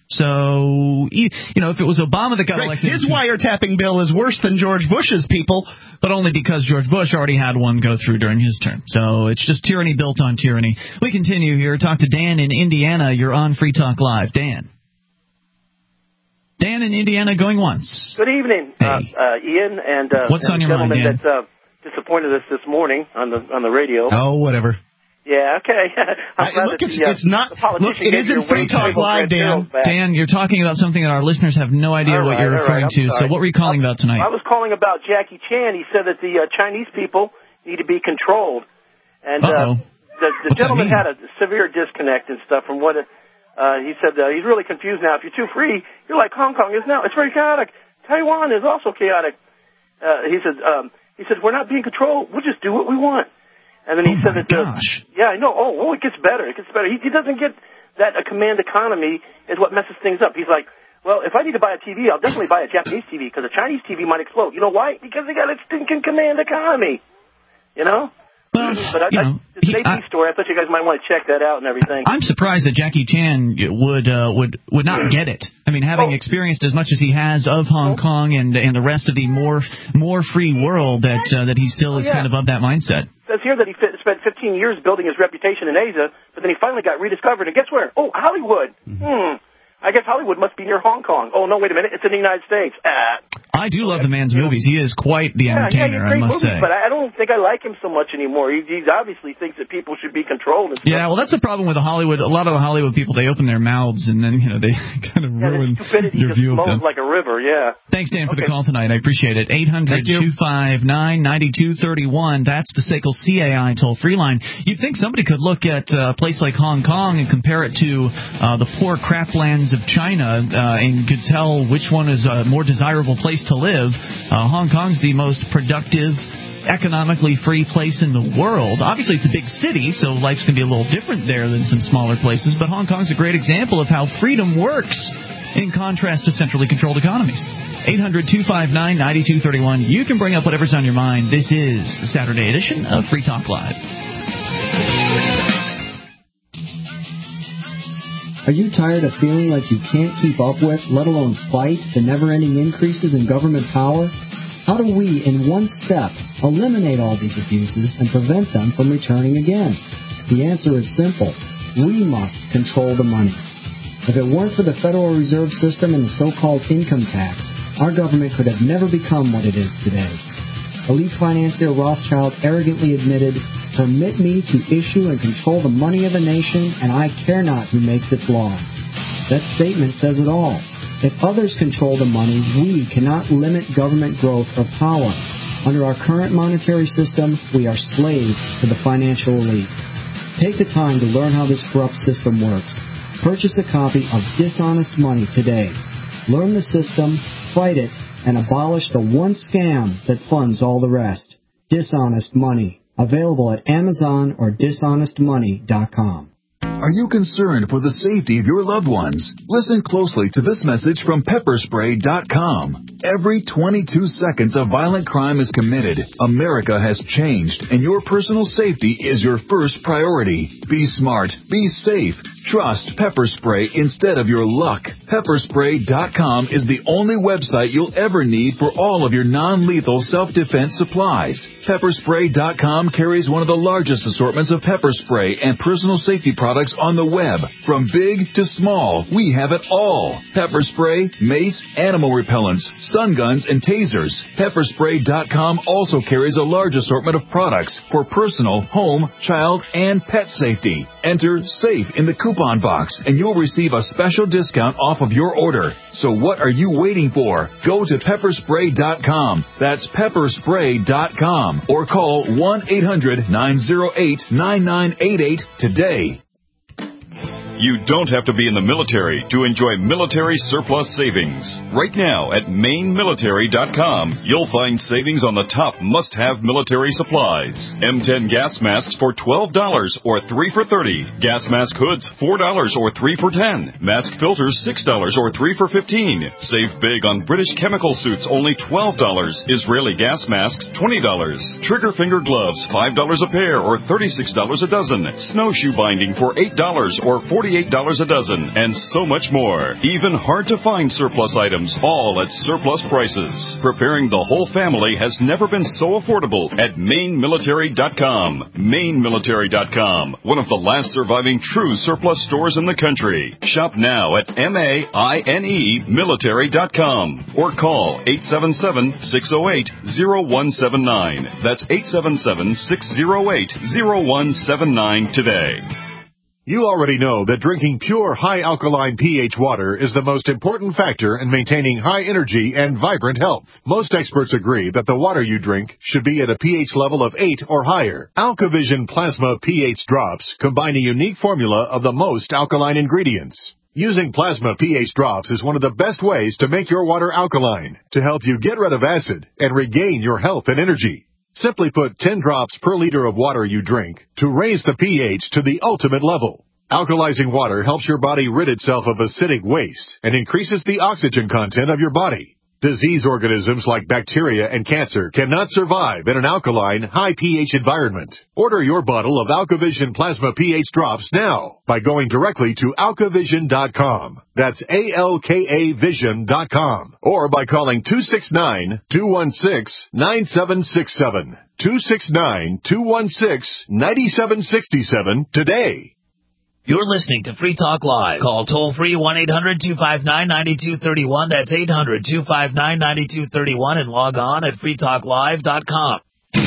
So, you know, if it was Obama that got right. elected... His wiretapping bill is worse than George Bush's, people. But only because George Bush already had one go through during his term. So it's just tyranny built on tyranny. We continue here. Talk to Dan in Indiana. You're on Free Talk Live. Dan. Dan in Indiana going once. Good evening, hey. uh, uh, Ian, and uh, what's and on the your mind, gentleman Dan? that uh, disappointed us this morning on the on the radio. Oh, whatever. Yeah, okay. I'm I, look, that it's, the, uh, it's not. Look, it isn't Free Talk Live, Dan. Dan, you're talking about something that our listeners have no idea all what right, you're referring right, to. So what were you calling about tonight? I was calling about Jackie Chan. He said that the uh, Chinese people need to be controlled, and uh, the, the gentleman had a severe disconnect and stuff from what it, uh, he said. Uh, he's really confused now. If you're too free, you're like Hong Kong is now. It's very chaotic. Taiwan is also chaotic. Uh, he said. Um, he said we're not being controlled. We'll just do what we want. And then he oh said my that, uh, gosh. yeah, I know. Oh, oh, it gets better. It gets better. He, he doesn't get that a command economy is what messes things up. He's like, well, if I need to buy a T V, I'll definitely buy a Japanese T V because a Chinese T V might explode. You know why? Because they got a stinking command economy. You know? Well, but I, you know, I, the safety I, story, I thought you guys might want to check that out and everything. I'm surprised that Jackie Chan would uh, would would not get it. I mean, having oh. experienced as much as he has of Hong oh. Kong and and the rest of the more more free world, that uh, that he still is oh, yeah. kind of of that mindset. It says here that he fit, spent fifteen years building his reputation in Asia, but then he finally got rediscovered. And guess where? Oh, Hollywood. Mm-hmm. Hmm. I guess Hollywood must be near Hong Kong. Oh, no, wait a minute. It's in the United States. Ah. I do love the man's movies. He is quite the yeah, entertainer, yeah, I must movies, say. But I don't think I like him so much anymore. He, he obviously thinks that people should be controlled. And stuff. Yeah, well, that's the problem with the Hollywood. A lot of the Hollywood people, they open their mouths and then, you know, they kind of yeah, ruin your your view of them. like a river, yeah. Thanks, Dan, for okay. the call tonight. I appreciate it. eight hundred, two five nine, nine two three one. That's the S A C L C A I toll-free line. You'd think somebody could look at a place like Hong Kong and compare it to uh, the poor craplands of China uh, and could tell which one is a more desirable place to live. Uh, Hong Kong's the most productive, economically free place in the world. Obviously, it's a big city, so life's going to be a little different there than some smaller places, but Hong Kong's a great example of how freedom works in contrast to centrally controlled economies. eight hundred, two five nine, nine two three one. You can bring up whatever's on your mind. This is the Saturday edition of Free Talk Live. Are you tired of feeling like you can't keep up with, let alone fight, the never-ending increases in government power? How do we, in one step, eliminate all these abuses and prevent them from returning again? The answer is simple. We must control the money. If it weren't for the Federal Reserve System and the so-called income tax, our government could have never become what it is today. Elite financier Rothschild arrogantly admitted, "Permit me to issue and control the money of a nation, and I care not who makes its laws." That statement says it all. If others control the money, we cannot limit government growth or power. Under our current monetary system, we are slaves to the financial elite. Take the time to learn how this corrupt system works. Purchase a copy of Dishonest Money today. Learn the system, fight it, and abolish the one scam that funds all the rest. Dishonest Money. Available at Amazon or dishonest money dot com. Are you concerned for the safety of your loved ones? Listen closely to this message from pepper spray dot com. Every twenty-two seconds a violent crime is committed. America has changed, and your personal safety is your first priority. Be smart. Be safe. Trust Pepper Spray instead of your luck. pepper spray dot com is the only website you'll ever need for all of your non-lethal self-defense supplies. pepper spray dot com carries one of the largest assortments of pepper spray and personal safety products on the web. From big to small, we have it all. Pepper spray, mace, animal repellents, stun guns, and tasers. pepper spray dot com also carries a large assortment of products for personal, home, child, and pet safety. Enter SAFE in the coupon box, and you'll receive a special discount off of your order. So what are you waiting for? Go to pepper spray dot com. That's pepper spray dot com. Or call one eight hundred, nine oh eight, nine nine eight eight today. You don't have to be in the military to enjoy military surplus savings. Right now at maine military dot com, you'll find savings on the top must-have military supplies. M ten gas masks for twelve dollars or three for thirty dollars. Gas mask hoods four dollars or three for ten dollars. Mask filters six dollars or three for fifteen dollars. Save big on British chemical suits, only twelve dollars. Israeli gas masks twenty dollars. Trigger finger gloves five dollars a pair or thirty-six dollars a dozen. Snowshoe binding for eight dollars or forty forty-eight dollars a dozen, and so much more. Even hard-to-find surplus items, all at surplus prices. Preparing the whole family has never been so affordable at Maine Military dot com. Maine Military dot com, one of the last surviving true surplus stores in the country. Shop now at M A I N E Military dot com or call eight seven seven, six oh eight, oh one seven nine. That's eight seven seven, six oh eight, oh one seven nine today. You already know that drinking pure, high-alkaline pH water is the most important factor in maintaining high energy and vibrant health. Most experts agree that the water you drink should be at a pH level of eight or higher. AlkaVision Plasma pH drops combine a unique formula of the most alkaline ingredients. Using Plasma pH drops is one of the best ways to make your water alkaline, to help you get rid of acid and regain your health and energy. Simply put ten drops per liter of water you drink to raise the pH to the ultimate level. Alkalizing water helps your body rid itself of acidic waste and increases the oxygen content of your body. Disease organisms like bacteria and cancer cannot survive in an alkaline, high pH environment. Order your bottle of AlkaVision Plasma pH drops now by going directly to Alka Vision dot com. That's A L K A Vision dot com. Or by calling two six nine, two one six, nine seven six seven. two six nine, two one six, nine seven six seven today. You're listening to Free Talk Live. Call toll-free one eight hundred two five nine nine two three one. That's eight hundred two five nine nine two three one. And log on at free talk live dot com.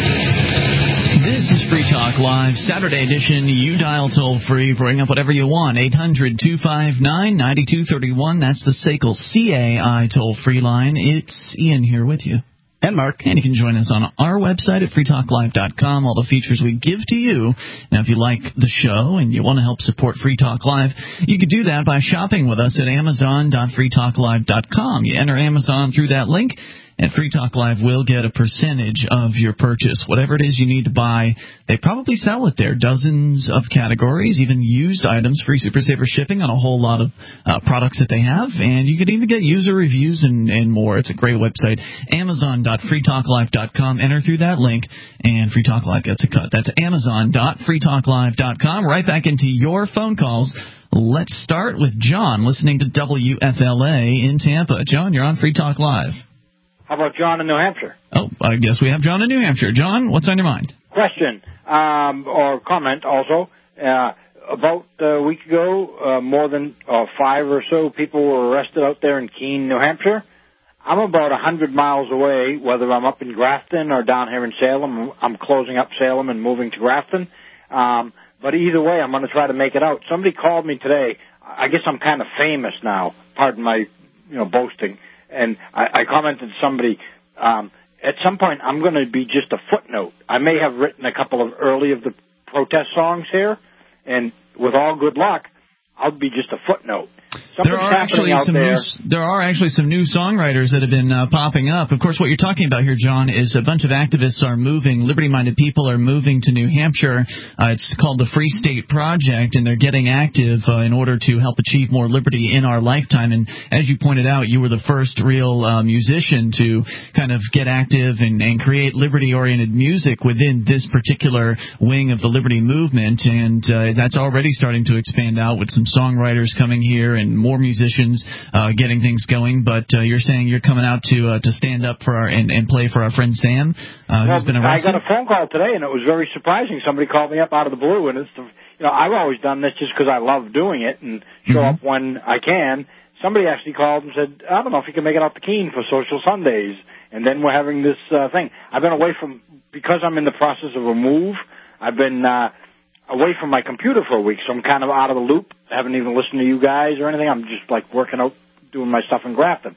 This is Free Talk Live, Saturday edition. You dial toll-free. Bring up whatever you want. eight hundred two five nine nine two three one. That's the S A C L C A I toll-free line. It's Ian here with you. And Mark. And you can join us on our website at free talk live dot com. All the features we give to you. Now, if you like the show and you want to help support Free Talk Live, you can do that by shopping with us at amazon dot free talk live dot com. You enter Amazon through that link, and Free Talk Live will get a percentage of your purchase. Whatever it is you need to buy, they probably sell it there. Dozens of categories, even used items, free Super Saver shipping on a whole lot of uh, products that they have. And you can even get user reviews and, and more. It's a great website, amazon dot free talk live dot com. Enter through that link, and Free Talk Live gets a cut. That's amazon dot free talk live dot com. Right back into your phone calls. Let's start with John, listening to W F L A in Tampa. John, you're on Free Talk Live. How about John in New Hampshire? Oh, I guess we have John in New Hampshire. John, what's on your mind? Question, um, or comment also. Uh, about a week ago, uh, more than uh, five or so people were arrested out there in Keene, New Hampshire. I'm about one hundred miles away, whether I'm up in Grafton or down here in Salem. I'm closing up Salem and moving to Grafton. Um, but either way, I'm going to try to make it out. Somebody called me today. I guess I'm kind of famous now. Pardon my, you know, boasting. And I, I commented to somebody, um, at some point I'm going to be just a footnote. I may have written a couple of early of the protest songs here, and with all good luck, I'll be just a footnote. There are actually some new, there are actually some new songwriters that have been uh, popping up. Of course, what you're talking about here, John, is a bunch of activists are moving. Liberty-minded people are moving to New Hampshire. Uh, it's called the Free State Project, and they're getting active uh, in order to help achieve more liberty in our lifetime. And as you pointed out, you were the first real uh, musician to kind of get active and, and create liberty-oriented music within this particular wing of the liberty movement. And uh, that's already starting to expand out with some songwriters coming here and more musicians uh, getting things going. But uh, you're saying you're coming out to uh, to stand up for our and, and play for our friend Sam, uh, well, who's been arrested. I got a phone call today, and it was very surprising. Somebody called me up out of the blue, and it's the, you know I've always done this just because I love doing it and show mm-hmm. up when I can. Somebody actually called and said, I don't know if you can make it out to Keene for Social Sundays, and then we're having this uh, thing. I've been away from because I'm in the process of a move. I've been uh, away from my computer for a week, so I'm kind of out of the loop. I haven't even listened to you guys or anything. I'm just like working out, doing my stuff in Grafton.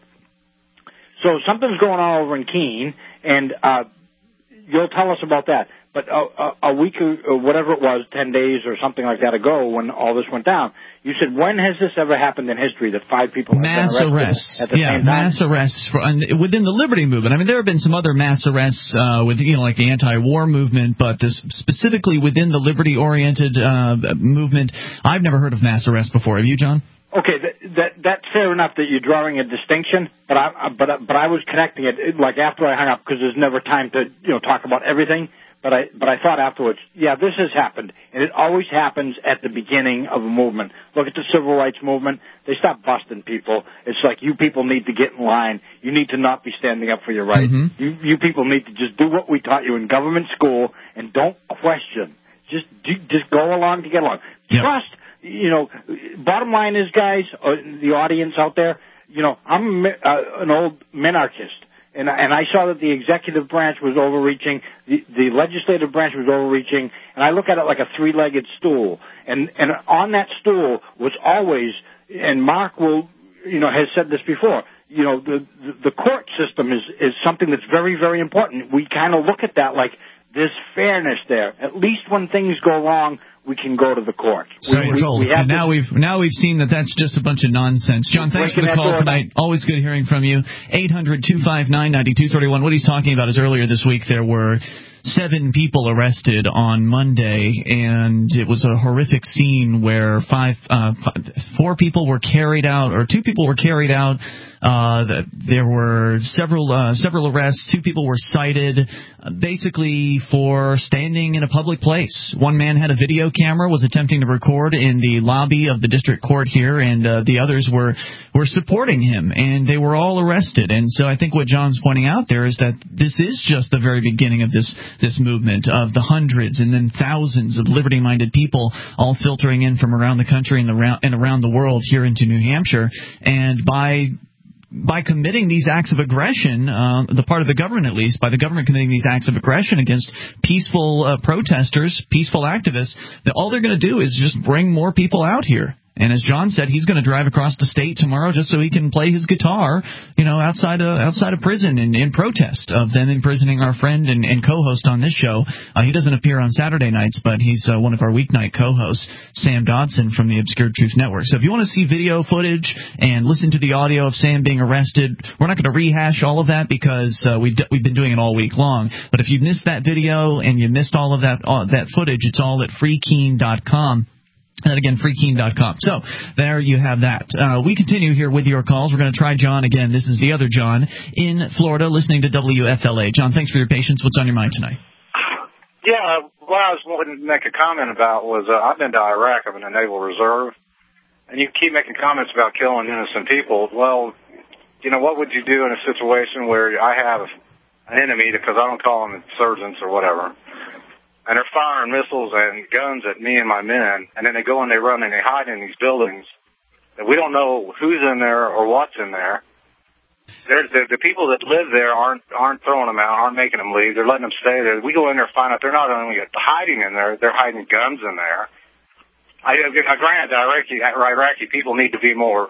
So something's going on over in Keene, and uh, you'll tell us about that. But a, a, a week or whatever it was, ten days or something like that ago, when all this went down, you said, when has this ever happened in history that five people have mass been arrested arrests? At the yeah, same time? mass arrests for, and within the liberty movement. I mean, there have been some other mass arrests uh, with, you know, like the anti-war movement, but this specifically within the liberty-oriented uh, movement, I've never heard of mass arrests before. Have you, John? Okay, that, that that's fair enough that you're drawing a distinction, but I but but I was connecting it like after I hung up because there's never time to you know talk about everything. But I, but I thought afterwards, yeah, this has happened, and it always happens at the beginning of a movement. Look at the civil rights movement; they stopped busting people. It's like, you people need to get in line. You need to not be standing up for your rights. Mm-hmm. You, you people need to just do what we taught you in government school and don't question. Just, do, just go along to get along. Yep. Trust. You know, bottom line is, guys, uh, the audience out there. You know, I'm uh, an old minarchist. And, and I saw that the executive branch was overreaching, the, the legislative branch was overreaching, and I look at it like a three-legged stool. And, and on that stool was always, and Mark will, you know, has said this before, you know, the, the court system is, is something that's very, very important. We kind of look at that like there's fairness there. At least when things go wrong, we can go to the court. So we, we're told. We, we and now we've now we've seen that that's just a bunch of nonsense. John, thanks for the call tonight. Always good hearing from you. eight hundred two five nine nine two three one. What he's talking about is earlier this week there were seven people arrested on Monday, and it was a horrific scene where five, uh, five, four people were carried out, or two people were carried out. Uh, there were several uh, several arrests. Two people were cited, uh, basically for standing in a public place. One man had a video camera, was attempting to record in the lobby of the district court here, and uh, the others were were supporting him, and they were all arrested. And so I think what John's pointing out there is that this is just the very beginning of this this movement of the hundreds and then thousands of liberty-minded people all filtering in from around the country and around and around the world here into New Hampshire, and by By committing these acts of aggression, uh, the part of the government at least, by the government committing these acts of aggression against peaceful uh, protesters, peaceful activists, that all they're going to do is just bring more people out here. And as John said, he's going to drive across the state tomorrow just so he can play his guitar, you know, outside of outside of prison in, in protest of them imprisoning our friend and, and co-host on this show. Uh, he doesn't appear on Saturday nights, but he's uh, one of our weeknight co-hosts, Sam Dodson from the Obscure Truth Network. So if you want to see video footage and listen to the audio of Sam being arrested, we're not going to rehash all of that because uh, we d- we've been doing it all week long. But if you missed that video and you missed all of that uh, that footage, it's all at free keene dot com. And again, free keene dot com. So there you have that. Uh, we continue here with your calls. We're going to try John again. This is the other John in Florida listening to W F L A. John, thanks for your patience. What's on your mind tonight? Yeah, what I was wanting to make a comment about was uh, I've been to Iraq. I'm in the Naval Reserve. And you keep making comments about killing innocent people. Well, you know, what would you do in a situation where I have an enemy, because I don't call them insurgents or whatever, and they're firing missiles and guns at me and my men, and then they go and they run and they hide in these buildings that we don't know who's in there or what's in there. They're, the, the people that live there aren't aren't throwing them out, aren't making them leave. They're letting them stay there. We go in there and find out they're not only hiding in there, they're hiding guns in there. I, I grant that Iraqi, Iraqi people need to be more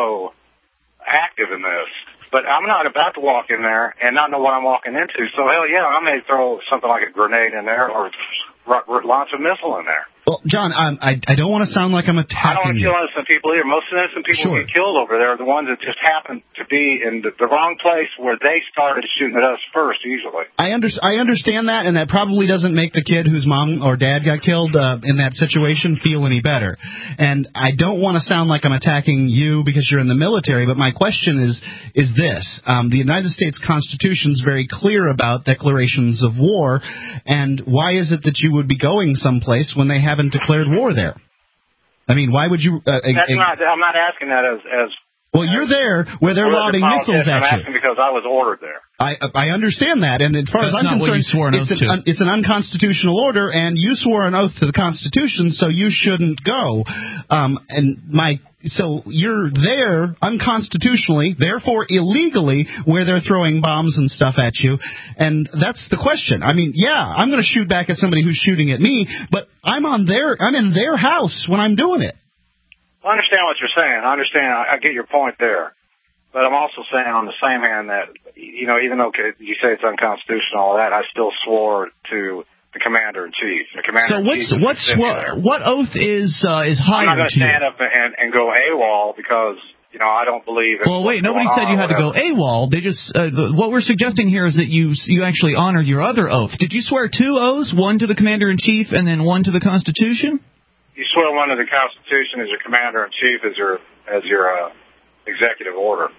pro-active in this. But I'm not about to walk in there and not know what I'm walking into. So, hell yeah, I may throw something like a grenade in there or launch a missile in there. Well, John, um, I I don't want to sound like I'm attacking you. I don't want to kill innocent people either. Most innocent people sure. who get killed over there are the ones that just happen to be in the, the wrong place where they started shooting at us first, usually. I, under, I understand that, and that probably doesn't make the kid whose mom or dad got killed uh, in that situation feel any better. And I don't want to sound like I'm attacking you because you're in the military, but my question is is this. Um, the United States Constitution is very clear about declarations of war, and why is it that you would be going someplace when they haven't declared war there? I mean, why would you... Uh, That's uh, not, I'm not asking that as... as well, as, you're there where they're lobbing missiles at I'm you. asking because I was ordered there. I I understand that, and as far That's as I'm not concerned, what you swore an it's, oath an, to. un, it's an unconstitutional order, and you swore an oath to the Constitution, so you shouldn't go. Um, and my... So you're there unconstitutionally, therefore illegally, where they're throwing bombs and stuff at you. And that's the question. I mean, yeah, I'm going to shoot back at somebody who's shooting at me, but I'm on their, I'm in their house when I'm doing it. I understand what you're saying. I understand. I, I get your point there. But I'm also saying on the same hand that, you know, even though you say it's unconstitutional, all that, I still swore to the commander-in-chief. The commander-in-chief so what's what's what, what oath is uh, is higher? I'm not going to to stand you? up and, and go AWOL because, you know, I don't believe. Well, wait. Nobody said you had to go AWOL. They just uh, the, what we're suggesting here is that you you actually honor your other oath. Did you swear two oaths? One to the commander-in-chief and then one to the Constitution? You swear one to the Constitution as your commander-in-chief as your as your uh, executive order.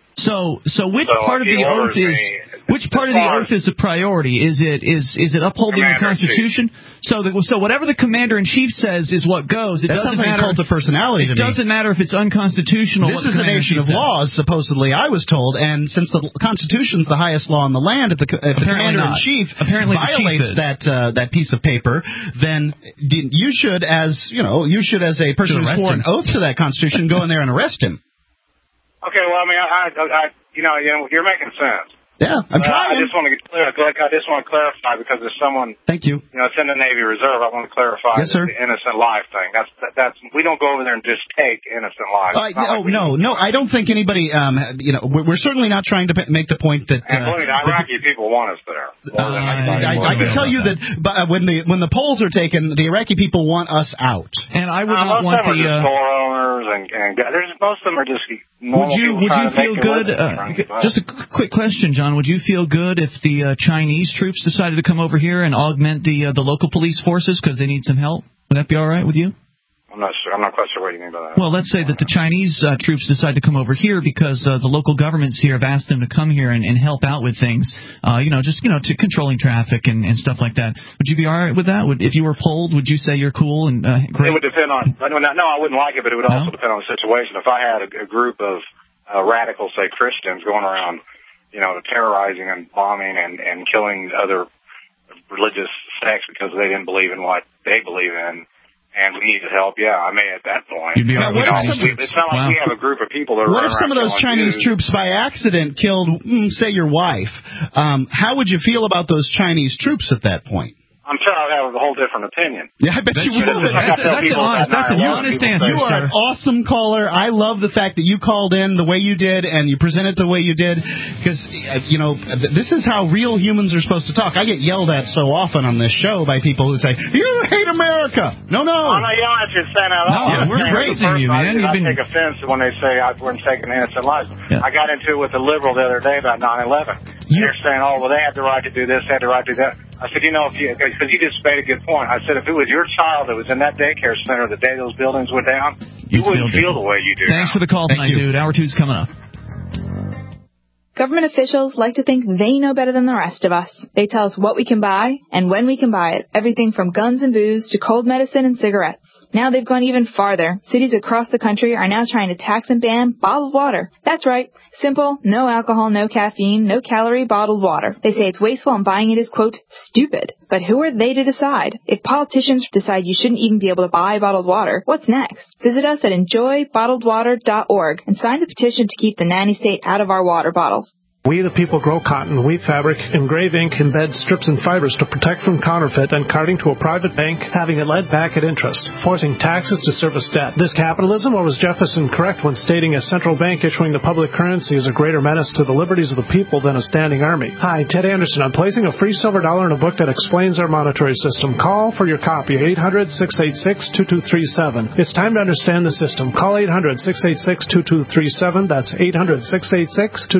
So, so which So part of he the oath orders is me- which part of the oath is a priority? Is it is is it upholding the Constitution? So, the, so whatever the commander in chief says is what goes. It that doesn't sounds like matter. a cult of personality It to me. doesn't matter if it's unconstitutional. This what is a commander-in-chief nation of says. laws, supposedly, I was told, and since the Constitution's the highest law in the land, if the, if the Apparently commander in not. chief Apparently the chief violates is. that uh, that piece of paper, then you should, as you know, you should, as a person Should who arrest swore an him. oath to that Constitution, go in there and arrest him. Okay, well, I mean, I, I, I you know, you know, you're making sense. Yeah, I'm Uh, trying. I just want to get clear. Like, I just want to clarify because there's someone, Thank you. you know, it's in the Navy Reserve. I want to clarify Yes, sir. the innocent life thing. That's that, that's we don't go over there and just take innocent lives. Uh, It's not no, like we- no, no. I don't think anybody. Um, you know, we're, we're certainly not trying to p- make the point that. And Uh, believe me, the Iraqi people want us there. Uh, I, I, I can tell you that but, uh, when the when the polls are taken, the Iraqi people want us out. And I would Uh, not most want of them are the. just Uh, store owners, and, and there's most of them are just normal would you people would trying you to feel make their good? living. Uh, just a qu- quick question, John. Would you feel good if the uh, Chinese troops decided to come over here and augment the uh, the local police forces because they need some help? Would that be all right with you? I'm not sure. I'm not quite sure what you mean by that. Well, let's say that the Chinese uh, troops decide to come over here because uh, the local governments here have asked them to come here and, and help out with things, uh, you know, just, you know, to controlling traffic and, and stuff like that. Would you be all right with that? Would, if you were polled, would you say you're cool and uh, great? It would depend on. No, no, I wouldn't like it, but it would also depend on the situation. If I had a, a group of uh, radical, say Christians, going around, you know, terrorizing and bombing and, and killing other religious sects because they didn't believe in what they believe in, and we needed help, yeah, I may at that point. You'd be all right You with know, some- we, it's not like Wow. we have a group of people that are What if running some of around those killing Chinese Jews. troops by accident killed, mm, say, your wife? Um, how would you feel about those Chinese troops at that point? I'm sure I'd have a whole different opinion. Yeah, I bet you would. That's, that's, That's an honest- that's an honest answer, You are an awesome caller. I love the fact that you called in the way you did and you presented the way you did because, you know, this is how real humans are supposed to talk. I get yelled at so often on this show by people who say, you hate America. No, no. I'm not yelling at you saying that. No, I'm we're saying praising as a you, person, man. I, You've I been- take offense when they say I we're taking innocent lives. Yeah. I got into it with a liberal the other day about nine eleven. They're saying, oh, well, they had the right to do this, they had the right to do that. I said, you know, if you, because you just made a good point. I said, if it was your child that was in that daycare center the day those buildings went down, you You'd wouldn't feel feel the way you do Thanks now. for the call tonight, dude. Hour two's coming up. Government officials like to think they know better than the rest of us. They tell us what we can buy and when we can buy it. Everything from guns and booze to cold medicine and cigarettes. Now they've gone even farther. Cities across the country are now trying to tax and ban bottled water. That's right. Simple, no alcohol, no caffeine, no calorie bottled water. They say it's wasteful and buying it is, quote, stupid. But who are they to decide? If politicians decide you shouldn't even be able to buy bottled water, what's next? Visit us at enjoy bottled water dot org and sign the petition to keep the nanny state out of our water bottles. We the people grow cotton, weave fabric, engrave ink, embed strips and fibers to protect from counterfeit and carting to a private bank, having it led back at interest, forcing taxes to service debt. This capitalism, or was Jefferson correct when stating a central bank issuing the public currency is a greater menace to the liberties of the people than a standing army? Hi, Ted Anderson. I'm placing a free silver dollar in a book that explains our monetary system. Call for your copy, eight hundred, six eight six, two two three seven. It's time to understand the system. Call eight hundred, six eight six, two two three seven. That's eight hundred, six eight six, two two three seven.